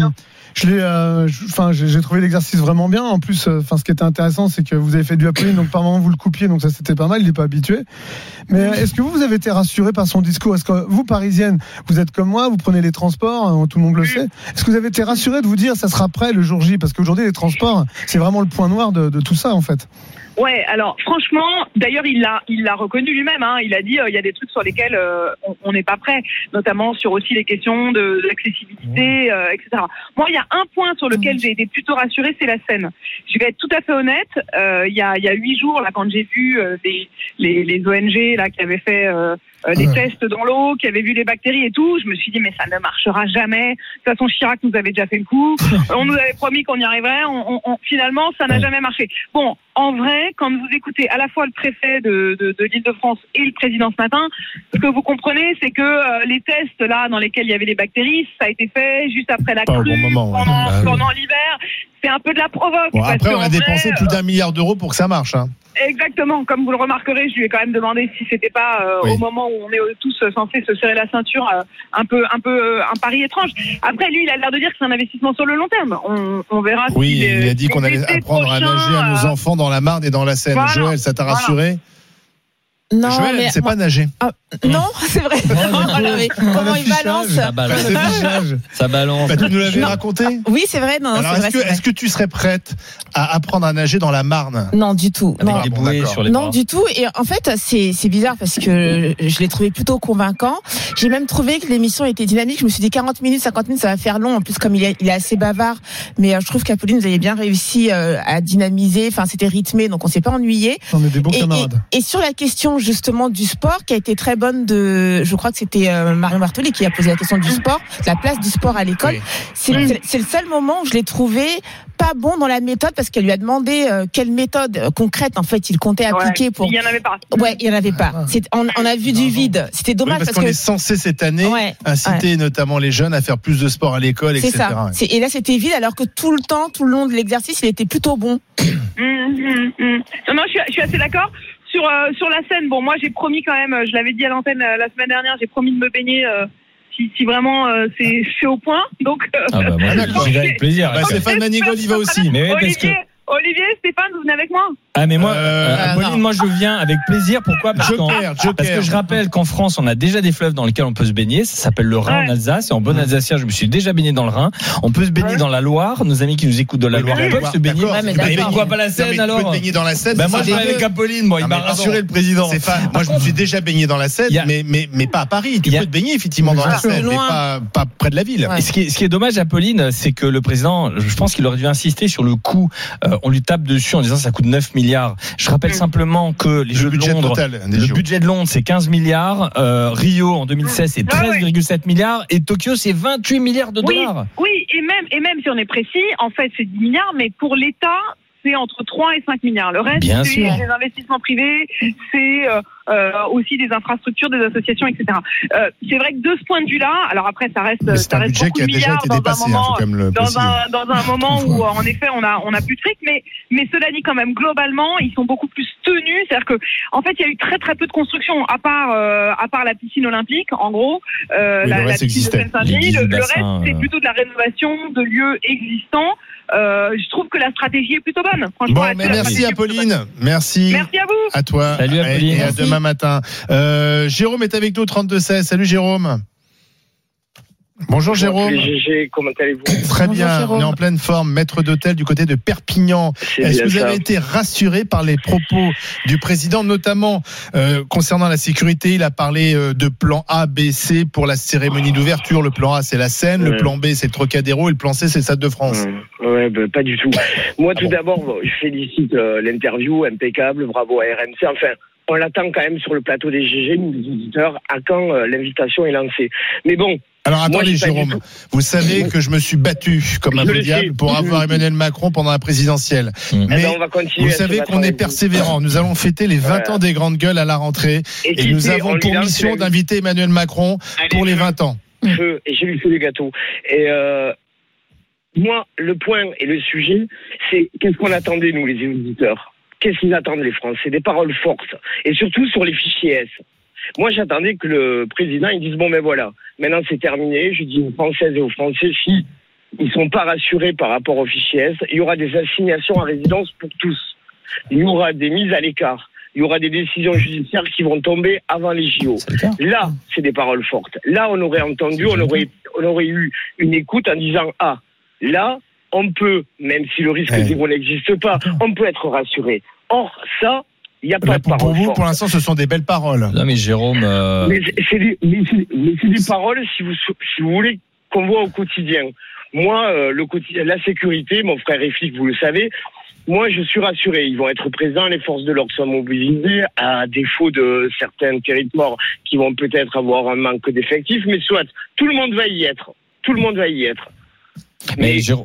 Speaker 6: trouvé l'exercice vraiment bien. En plus, ce qui était intéressant, c'est que vous avez fait du Apolline, donc par moment vous le coupiez, donc ça c'était pas mal. Il n'est pas habitué. Mais est-ce que vous avez été rassuré par son discours? Est-ce que vous, parisienne, vous êtes comme moi, vous prenez les transports, tout le monde le sait. Est-ce que vous avez été rassuré de vous dire ça sera prêt le jour J? Parce qu'aujourd'hui les transports, c'est vraiment le point noir de tout ça en fait.
Speaker 10: Ouais, alors franchement, d'ailleurs il l'a reconnu lui-même. Il a dit il y a des trucs sur lesquels on n'est pas prêt, notamment sur aussi les questions de l'accessibilité, etc. Moi, il y a un point sur lequel j'ai été plutôt rassurée, c'est la Seine. Je vais être tout à fait honnête. Il y a 8 jours là, quand j'ai vu les ONG là qui avaient fait les tests dans l'eau, qui avaient vu les bactéries et tout, je me suis dit mais ça ne marchera jamais. De toute façon, Chirac nous avait déjà fait le coup. On nous avait promis qu'on y arriverait. Finalement, ça n'a jamais marché. Bon, en vrai, quand vous écoutez à la fois le préfet de l'Île-de-France et le président ce matin, ce que vous comprenez, c'est que les tests là dans lesquels il y avait les bactéries, ça a été fait juste après la crue, pendant l'hiver. C'est un peu de la provoque.
Speaker 3: Bon, après, on a dépensé plus d'1 milliard d'euros pour que ça marche.
Speaker 10: Exactement. Comme vous le remarquerez, je lui ai quand même demandé si c'était pas au moment où on est tous censés se serrer la ceinture un pari étrange. Après, lui, il a l'air de dire que c'est un investissement sur le long terme. On verra.
Speaker 3: Oui, il a dit qu'on allait apprendre à nager à nos enfants dans la Marne et dans la Seine. Voilà. Joël, ça t'a rassuré?
Speaker 5: Non,
Speaker 3: Joël,
Speaker 5: mais
Speaker 3: c'est pas nager.
Speaker 5: Non, c'est vrai. Comment il balance?
Speaker 4: Ça balance.
Speaker 3: Tu nous l'avais raconté?
Speaker 5: Oui, c'est vrai. Non,
Speaker 3: alors, est-ce que tu serais prête à apprendre à nager dans la Marne?
Speaker 5: Non, du tout.
Speaker 4: Avec des bouées sur les bras.
Speaker 5: Non, du tout. Et en fait, c'est bizarre parce que je l'ai trouvé plutôt convaincant. J'ai même trouvé que l'émission était dynamique. Je me suis dit 40 minutes, 50 minutes, ça va faire long. En plus, comme il est assez bavard. Mais je trouve qu'Apolline, vous avez bien réussi à dynamiser. Enfin, c'était rythmé, donc on s'est pas ennuyé.
Speaker 6: On est des bons camarades.
Speaker 5: Et sur la question justement du sport qui a été très bonne je crois que c'était Marion Bartoli qui a posé la question du sport, la place du sport à l'école. Oui. C'est le seul moment où je l'ai trouvé pas bon dans la méthode parce qu'elle lui a demandé quelle méthode concrète en fait il comptait appliquer pour.
Speaker 10: Il y en avait pas.
Speaker 5: Ouais, il y en avait pas. On a vu du vide. C'était dommage
Speaker 3: parce qu'on est censé cette année inciter notamment les jeunes à faire plus de sport à l'école, etc.
Speaker 5: Ça. Et là c'était vide alors que tout le long de l'exercice il était plutôt bon.
Speaker 10: Non, je suis assez d'accord. Sur la scène, bon, moi j'ai promis quand même, je l'avais dit à l'antenne la semaine dernière, j'ai promis de me baigner si vraiment c'est au point. Donc,
Speaker 4: moi, j'irai avec plaisir.
Speaker 3: Stéphane Manigol y va aussi.
Speaker 4: Mais
Speaker 10: Olivier, Stéphane, vous venez avec moi?
Speaker 4: Ah mais moi, Apolline, moi je viens avec plaisir. Pourquoi ? Parce que je rappelle qu'en France, on a déjà des fleuves dans lesquels on peut se baigner. Ça s'appelle le Rhin en Alsace. Et en bon alsacien, je me suis déjà baigné dans le Rhin. On peut se baigner dans la Loire. Nos amis qui nous écoutent de la Loire peuvent se baigner.
Speaker 5: Mais
Speaker 4: pourquoi pas la Seine alors ?
Speaker 3: Tu peux te baigner dans la Seine.
Speaker 4: Moi je vais avec Apolline. Moi il m'a rassuré le président.
Speaker 3: Moi je me suis déjà baigné dans la Seine, mais pas à Paris. Tu peux te baigner effectivement dans la Seine, mais pas près de la ville.
Speaker 4: Et ce qui est dommage, Apolline, c'est que le président, je pense qu'il aurait dû insister sur le coût. On lui tape dessus en disant ça coûte 9 milliards. Je rappelle simplement que les Jeux de Londres, le budget de Londres c'est 15 milliards, Rio en 2016 c'est 13,7 milliards et Tokyo c'est 28 milliards de dollars.
Speaker 10: Oui, et même si on est précis, en fait c'est 10 milliards, mais pour l'État c'est entre 3 et 5 milliards. Le reste, c'est des investissements privés, c'est aussi des infrastructures, des associations, etc. C'est vrai que de ce point de vue-là, alors après, ça reste
Speaker 3: un budget
Speaker 10: beaucoup
Speaker 3: qui a
Speaker 10: de milliards
Speaker 3: déjà été dépassé,
Speaker 10: dans un moment où, en effet, on a plus de fric, mais cela dit quand même, globalement, ils sont beaucoup plus tenus. C'est-à-dire que, en fait, il y a eu très très peu de construction, à part la piscine olympique, en gros, la piscine de Seine-Saint-Denis. Le reste, c'est plutôt de la rénovation de lieux existants. Je trouve que la stratégie est plutôt bonne. Franchement,
Speaker 3: merci Apolline. Merci à vous. À toi.
Speaker 4: Salut Apolline.
Speaker 3: Et à demain matin. Jérôme est avec nous 32-16. Salut Jérôme. Bonjour Jérôme.
Speaker 11: GG, comment allez-vous ?
Speaker 3: Très bien, on est en pleine forme. Maître d'hôtel du côté de Perpignan. Est-ce que vous avez été rassuré par les propos du président, notamment concernant la sécurité ? Il a parlé de plan A, B, C pour la cérémonie d'ouverture. Le plan A, c'est la Seine. Le plan B, c'est le Trocadéro. Et le plan C, c'est le Stade de France.
Speaker 11: Pas du tout. Moi, tout d'abord, je félicite l'interview, impeccable. Bravo à RMC. Enfin, on l'attend quand même sur le plateau des GG, nous les auditeurs, à quand l'invitation est lancée. Mais bon.
Speaker 3: Alors attendez Jérôme, vous savez que je me suis battu comme un peu diable pour avoir Emmanuel Macron pendant la présidentielle. Mais
Speaker 11: on va continuer,
Speaker 3: vous savez qu'on est persévérant. Nous allons fêter les 20 ans des Grandes Gueules à la rentrée et nous avons pour mission d'inviter Emmanuel Macron pour les 20 ans.
Speaker 11: Et j'ai lui fait des gâteaux. Et moi, le point et le sujet, c'est qu'est-ce qu'on attendait nous les auditeurs ? Qu'est-ce qu'ils attendent les Français ? Des paroles fortes. Et surtout sur les fichiers S. Moi, j'attendais que le président il dise bon, ben voilà, maintenant c'est terminé. Je dis aux Françaises et aux Français, si ils sont pas rassurés par rapport aux fichiers S, il y aura des assignations à résidence pour tous. Il y aura des mises à l'écart. Il y aura des décisions judiciaires qui vont tomber avant les JO. Là, c'est des paroles fortes. Là, on aurait entendu, on aurait eu une écoute en disant là, on peut, même si le risque zéro n'existe pas, on peut être rassuré. Or, ça, il n'y a pas de parole.
Speaker 3: Pour vous, pour l'instant, ce sont des belles paroles.
Speaker 4: Non, mais Jérôme.
Speaker 11: Mais c'est des paroles, si vous voulez, qu'on voit au quotidien. Moi, la sécurité, mon frère est flic, vous le savez. Moi, je suis rassuré. Ils vont être présents, les forces de l'ordre sont mobilisées, à défaut de certains territoires qui vont peut-être avoir un manque d'effectifs, mais soit, tout le monde va y être. Tout le monde va y être.
Speaker 4: Mais Jérôme.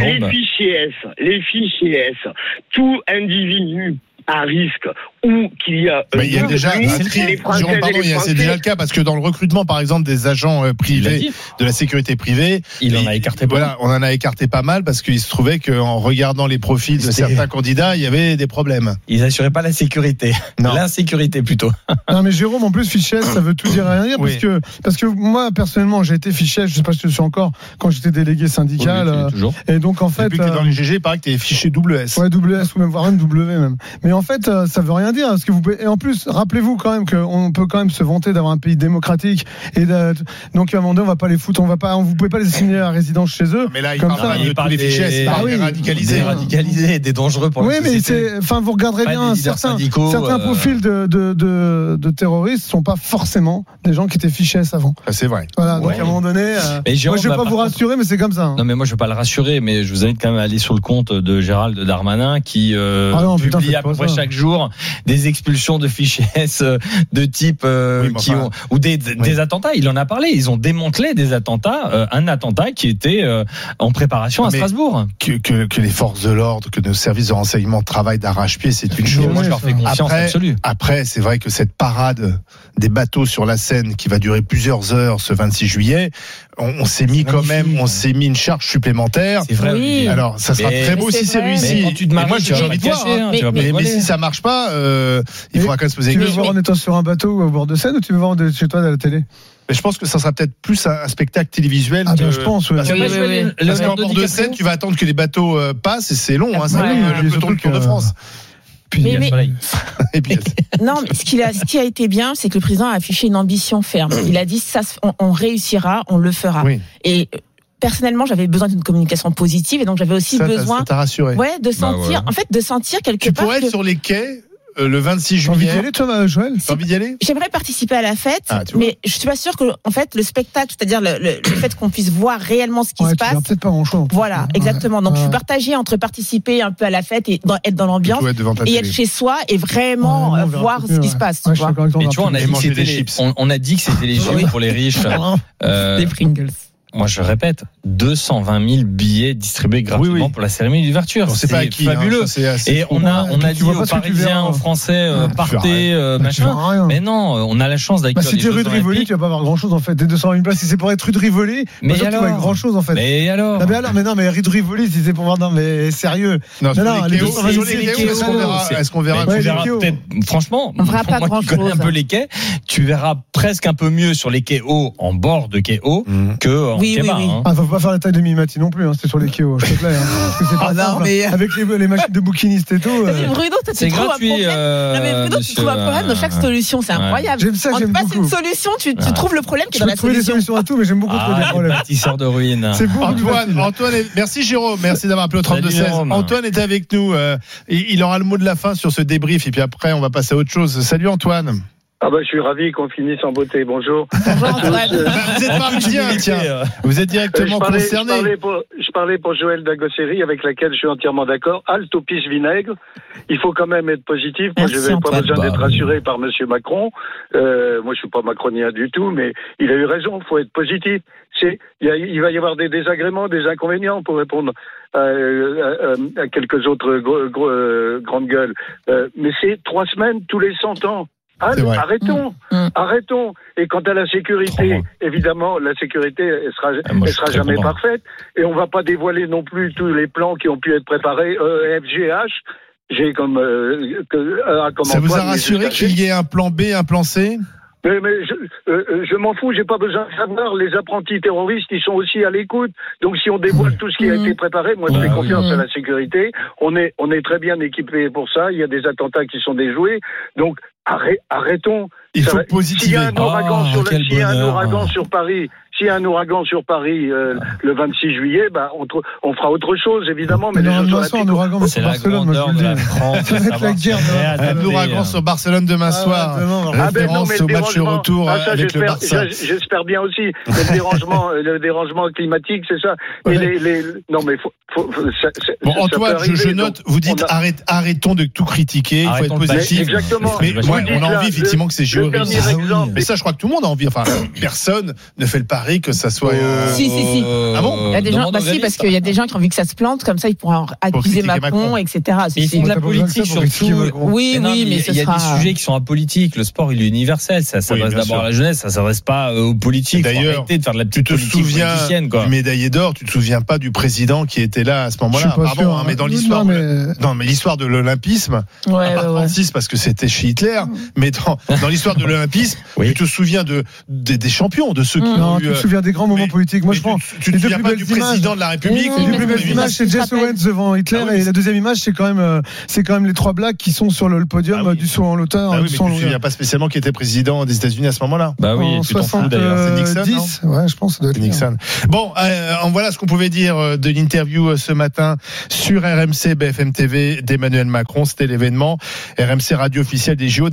Speaker 11: Les fichiers S, tout individu à risque ou qu'il y a
Speaker 3: il y a déjà c'est déjà le cas parce que dans le recrutement par exemple des agents privés de la sécurité privée,
Speaker 4: il en a écarté
Speaker 3: on en a écarté pas mal parce qu'il se trouvait qu'en regardant les profils de certains candidats, il y avait des problèmes.
Speaker 4: Ils assuraient pas la sécurité, l'insécurité plutôt.
Speaker 6: Non mais Jérôme, en plus fichier S, ça veut tout dire et rien dire parce que moi personnellement, j'ai été fichier S, je sais pas si je suis encore quand j'étais délégué syndical et donc en fait
Speaker 3: depuis que dans les GG, il paraît que tu es fiché double S.
Speaker 6: Ouais, double S ou même voire un W même. Mais en fait, ça veut rien dire. Parce que et en plus, rappelez-vous quand même qu'on peut quand même se vanter d'avoir un pays démocratique. Donc à un moment donné, on va pas les foutre, vous pouvez pas les assigner à résidence chez eux.
Speaker 3: Mais là, il parle des fichiers, c'est
Speaker 4: radicalisés, des dangereux pour la société.
Speaker 6: Oui, mais vous regarderez bien certains profils de terroristes sont pas forcément des gens qui étaient fichés avant.
Speaker 3: C'est vrai.
Speaker 6: Voilà. Donc à un moment donné, moi je vais pas vous rassurer, mais c'est comme ça.
Speaker 4: Non, mais moi je vais pas le rassurer, mais je vous invite quand même à aller sur le compte de Gérald Darmanin qui publie à peu près chaque jour des expulsions de fichiers S de type des attentats. Il en a parlé. Ils ont démantelé des attentats. Un attentat qui était en préparation à Strasbourg.
Speaker 3: Que les forces de l'ordre, que nos services de renseignement travaillent d'arrache-pied, c'est une chose.
Speaker 4: Moi, je leur fais confiance absolue.
Speaker 3: Après, c'est vrai que cette parade des bateaux sur la Seine qui va durer plusieurs heures ce 26 juillet, on s'est mis une charge supplémentaire.
Speaker 4: C'est vrai. Oui.
Speaker 3: Alors, ça sera très beau si c'est réussi.
Speaker 4: Moi, j'ai envie de voir.
Speaker 3: Mais si ça marche pas, il faudra quand même se poser des questions.
Speaker 6: Tu veux voir en étant sur un bateau ou au bord de Seine ou tu veux voir chez toi à la télé?
Speaker 3: Mais je pense que ça sera peut-être plus un spectacle télévisuel.
Speaker 6: Je pense.
Speaker 3: Parce qu'en bord de Seine, tu vas attendre que les bateaux passent et c'est long. C'est le peloton du Tour de France.
Speaker 6: Puis,
Speaker 5: Mais-
Speaker 3: Et puis,
Speaker 5: Non, mais ce qui a été bien, c'est que le président a affiché une ambition ferme. Il a dit ça, on réussira, on le fera.
Speaker 3: oui.
Speaker 5: Et personnellement, j'avais besoin d'une communication positive, et donc j'avais aussi besoin,
Speaker 3: ça t'a rassuré.
Speaker 5: ouais, de sentir,
Speaker 4: ouais.
Speaker 5: en fait, de sentir quelque
Speaker 3: Tu
Speaker 5: part.
Speaker 3: pourrais être
Speaker 5: que
Speaker 3: sur les quais le 26
Speaker 6: T'as envie d'y
Speaker 3: juillet.
Speaker 6: aller, toi, Joël?
Speaker 3: T'as envie d'y aller?
Speaker 5: J'aimerais participer à la fête,
Speaker 3: Ah, tu vois.
Speaker 5: mais je suis pas sûre que, en fait, le spectacle, c'est-à-dire le fait qu'on puisse voir réellement ce qui
Speaker 6: Ouais,
Speaker 5: se
Speaker 6: tu verras
Speaker 5: passe.
Speaker 6: peut-être pas grand-chose.
Speaker 5: Voilà, exactement. Donc, je suis partagée entre participer un peu à la fête et être dans l'ambiance,
Speaker 3: Plutôt être devant ta
Speaker 5: et
Speaker 3: télé.
Speaker 5: être chez soi et vraiment
Speaker 6: Ouais, non, on verra
Speaker 5: voir
Speaker 6: peut-être
Speaker 5: ce qui
Speaker 6: mieux,
Speaker 5: se passe.
Speaker 6: Ouais,
Speaker 5: Tu
Speaker 6: je suis
Speaker 5: vois.
Speaker 6: d'accord avec toi,
Speaker 4: Mais
Speaker 6: on
Speaker 4: tu vois, on a
Speaker 3: Et
Speaker 4: dit que
Speaker 3: manger
Speaker 4: c'était
Speaker 3: des
Speaker 4: les,
Speaker 3: chips.
Speaker 4: on a dit que c'était les JO pour les riches.
Speaker 5: Des Pringles.
Speaker 4: Moi, je répète, 220 000 billets distribués gratuitement
Speaker 3: Oui, oui.
Speaker 4: pour la cérémonie d'ouverture.
Speaker 3: On sait pas à qui, hein,
Speaker 4: fabuleux.
Speaker 3: ça, c'est assez
Speaker 4: Et
Speaker 3: fou.
Speaker 4: on a
Speaker 6: Ouais,
Speaker 4: dit
Speaker 6: tu vois
Speaker 4: aux
Speaker 6: pas ce que tu
Speaker 4: Parisiens,
Speaker 6: verras.
Speaker 4: aux Français,
Speaker 3: tu
Speaker 4: partez,
Speaker 6: tu
Speaker 4: machin.
Speaker 6: verras rien.
Speaker 4: Mais non, on a la chance d'accueillir
Speaker 6: Si
Speaker 4: les
Speaker 6: t'es
Speaker 4: Jeux
Speaker 6: rue de Rivoli,
Speaker 4: Olympiques.
Speaker 6: tu vas pas avoir grand chose en fait. Des 220 000 places, si c'est pour être rue de Rivoli,
Speaker 4: Mais
Speaker 6: tu vas
Speaker 4: alors
Speaker 6: grand chose en fait.
Speaker 4: Mais alors
Speaker 6: Ah, mais alors, mais non, mais rue de Rivoli, si c'est pour voir, non, mais sérieux.
Speaker 3: Non, sur
Speaker 6: non,
Speaker 3: les
Speaker 6: les
Speaker 3: quais,
Speaker 6: deux-
Speaker 3: sur
Speaker 6: c'est
Speaker 3: les
Speaker 6: les
Speaker 3: quais,
Speaker 6: quais,
Speaker 3: est-ce qu'on verra,
Speaker 4: c'est-
Speaker 3: est-ce qu'on verra
Speaker 6: Ouais,
Speaker 4: tu
Speaker 6: les
Speaker 4: verras
Speaker 6: quais,
Speaker 4: peut-être, franchement,
Speaker 5: On verra pas
Speaker 4: moi qui connais
Speaker 5: grand-chose.
Speaker 4: un peu les quais, tu verras presque un peu mieux sur les quais hauts, en bord de quais hauts, que en
Speaker 5: Oui,
Speaker 4: quais
Speaker 5: oui,
Speaker 4: bas.
Speaker 5: oui.
Speaker 4: hein.
Speaker 6: Ah, faut pas faire la taille de Mimati non plus, hein, c'est sur les Kéos, s'il te plaît. Hein, parce que c'est pas
Speaker 5: Ah, non,
Speaker 6: simple,
Speaker 5: mais-
Speaker 6: hein. Avec les machines de bouquinistes et tout.
Speaker 5: Mais Bruno, toi, tu
Speaker 4: C'est
Speaker 5: trouves un
Speaker 4: gratuit,
Speaker 5: problème. Non, mais Bruno, tu
Speaker 4: monsieur,
Speaker 5: trouves un problème dans chaque solution, c'est
Speaker 4: ouais.
Speaker 5: incroyable.
Speaker 6: J'aime ça,
Speaker 5: On
Speaker 6: j'aime
Speaker 5: te passe
Speaker 6: beaucoup.
Speaker 5: une solution, tu trouves le problème qui est
Speaker 6: Je
Speaker 5: dans
Speaker 6: peux
Speaker 5: la
Speaker 6: trouver des
Speaker 5: solution.
Speaker 6: solutions à tout, mais j'aime beaucoup trouver des
Speaker 4: Ah, les
Speaker 6: problèmes.
Speaker 4: bâtisseurs de ruines.
Speaker 6: C'est beaucoup plus
Speaker 3: Antoine,
Speaker 6: facile.
Speaker 3: merci Jérôme, merci d'avoir appelé au 32-16.
Speaker 4: Jérôme.
Speaker 3: Antoine est avec nous, il aura le mot de la fin sur ce débrief et puis après on va passer à autre chose. Salut Antoine.
Speaker 12: Ah bah je suis ravi qu'on finisse en beauté. Bonjour.
Speaker 5: Bonjour Antoine.
Speaker 3: Vous êtes parisien, tiens. Vous êtes directement concerné.
Speaker 12: Je parlais pour Joël Dagosséry, avec laquelle je suis entièrement d'accord. Halte au pisse vinaigre. Il faut quand même être positif. Moi,
Speaker 5: Merci,
Speaker 12: je n'ai pas
Speaker 5: Antoine.
Speaker 12: besoin d'être rassuré par Monsieur Macron. Moi, je suis pas macronien du tout, mais il a eu raison. Il faut être positif. Il va y avoir des désagréments, des inconvénients pour répondre à quelques autres grandes gueules. Mais c'est 3 semaines tous les 100 ans. Arrêtons. Et quant à la sécurité, évidemment, la sécurité, elle sera jamais parfaite. Et on va pas dévoiler non plus tous les plans qui ont pu être préparés. FGH, j'ai comme
Speaker 3: ça vous a rassuré qu'il y ait un plan B, un plan C?
Speaker 12: Mais je m'en fous, j'ai pas besoin de savoir. Les apprentis terroristes, ils sont aussi à l'écoute. Donc si on dévoile tout ce qui a été préparé, moi je fais confiance à la sécurité. On est très bien équipés pour ça. Il y a des attentats qui sont déjoulés. Donc arrêtons.
Speaker 3: Il faut positiver.
Speaker 12: S'il y a un ouragan sur Paris. S'il y a un ouragan sur Paris le 26 juillet, on fera autre chose, évidemment. Mais les Jeux Olympiques,
Speaker 6: un ouragan
Speaker 4: C'est
Speaker 6: sur
Speaker 4: la
Speaker 6: Barcelone, moi je
Speaker 4: grandeur
Speaker 6: vous
Speaker 4: de
Speaker 6: le
Speaker 4: la
Speaker 6: dis.
Speaker 4: France.
Speaker 6: Ça va être la guerre.
Speaker 3: Un ouragan sur Barcelone demain soir. Référence au match retour avec le Barça.
Speaker 12: J'espère bien aussi. Le dérangement climatique, c'est ça. Non, mais
Speaker 3: bon, Antoine, je note, vous dites arrêtons de tout critiquer, il faut être positif.
Speaker 12: Exactement.
Speaker 3: Mais on a envie effectivement que ces JO réussissent. Mais ça, je crois que tout le monde a envie. Enfin, personne ne fait le pari que ça soit.
Speaker 5: Si.
Speaker 3: Ah bon?
Speaker 5: Il y a des gens, parce qu'il y a des gens qui ont envie que ça se plante, comme ça ils pourront accuser Macron, etc.
Speaker 4: Ils font de la politique surtout.
Speaker 5: Oui, mais
Speaker 4: il y a des sujets qui sont apolitiques. Le sport, il est universel. Ça s'adresse d'abord à la jeunesse, ça s'adresse pas aux politiques.
Speaker 3: D'ailleurs,
Speaker 4: arrêter de faire de la
Speaker 3: tu te souviens du médaillé d'or, tu te souviens pas du président qui était là à ce moment-là. Pardon, mais dans l'histoire, mais l'histoire de l'olympisme, à part 36 parce que c'était chez Hitler, mais dans l'histoire de l'olympisme, tu te souviens des champions, de ceux qui ont eu.
Speaker 6: Tu te souviens des grands moments politiques. Moi, je pense.
Speaker 3: Tu te souviens pas du président de la République.
Speaker 6: Les plus belles images, c'est Jesse Owens devant Hitler, et la deuxième image, c'est quand même les 3 blacks qui sont sur le podium du saut en hauteur.
Speaker 3: Ah oui, mais tu te souviens pas spécialement qui était président des États-Unis à ce moment-là.
Speaker 4: Bah oui,
Speaker 6: en
Speaker 4: tu t'en fous d'ailleurs.
Speaker 3: C'est Nixon.
Speaker 6: Ouais, je pense.
Speaker 3: C'est Nixon. Bon, voilà ce qu'on pouvait dire de l'interview ce matin sur RMC BFM TV d'Emmanuel Macron. C'était l'événement RMC radio officiel des JO.